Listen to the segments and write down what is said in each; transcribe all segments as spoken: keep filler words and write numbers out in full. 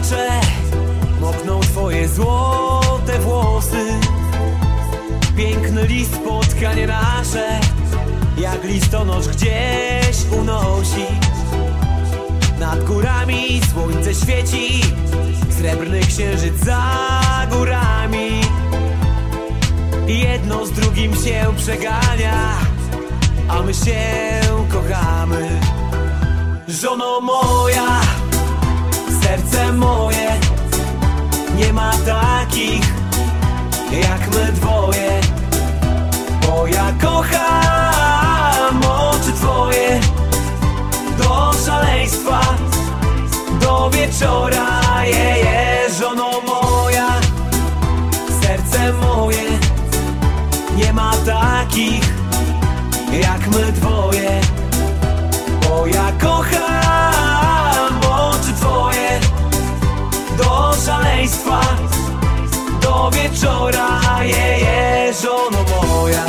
płaczę, mokną twoje złote włosy. Piękny list, spotkanie nasze, jak listonosz gdzieś unosi. Nad górami słońce świeci, srebrny księżyc za górami. Jedno z drugim się przegania, a my się kochamy. Żono moja, serce moje, nie ma takich jak my dwoje. Bo ja kocham oczy twoje do szaleństwa, do wieczora. Je, je, żono moja, serce moje, nie ma takich jak my dwoje. Bo ja kocham oczy twoje do szaleństwa, do wieczora. Je, je, żono moja.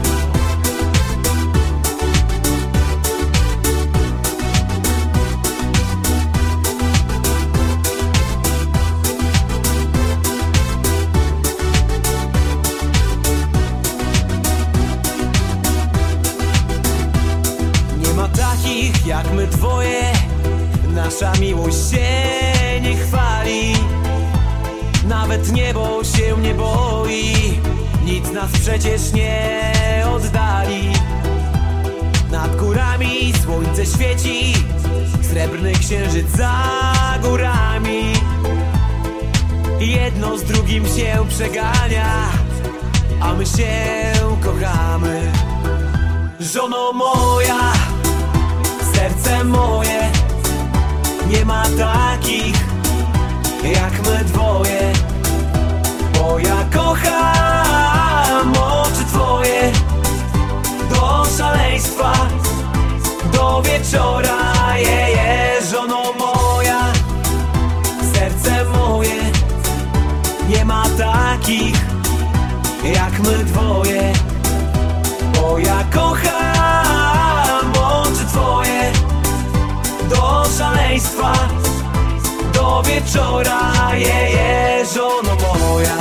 Nie ma takich jak my dwoje, nasza miłość się nie chwali. Nawet niebo się nie boi, nic nas przecież nie oddali. Nad górami słońce świeci, srebrny księżyc za górami. Jedno z drugim się przegania, a my się kochamy. Żono moja, serce moje, nie ma takich jak my dwoje. Bo ja kocham oczy twoje do szaleństwa, do wieczora. Je, je, żono moja, serce moje, nie ma takich jak my dwoje. Bo ja kocham oczy twoje do szaleństwa, do wieczora. Je, je, żono moja.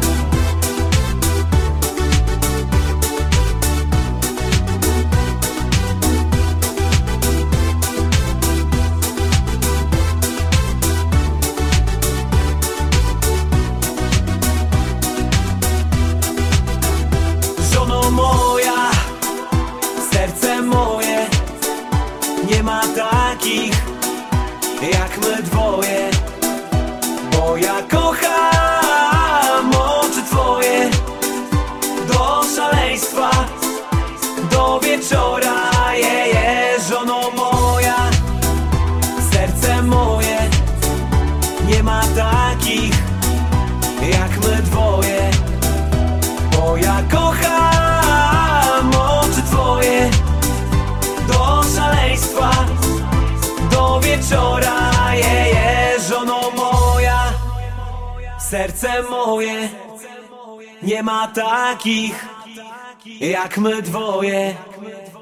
Żono moja, serce moje, nie ma takich jak my dwoje. Bo ja kocham oczy twoje do szaleństwa, do wieczora. Je, je, żono moja, serce moje, nie ma takich jak my dwoje. Bo ja kocham oczy twoje do szaleństwa, do wieczora. Je, je, żono moja, serce moje, nie ma takich jak my dwoje.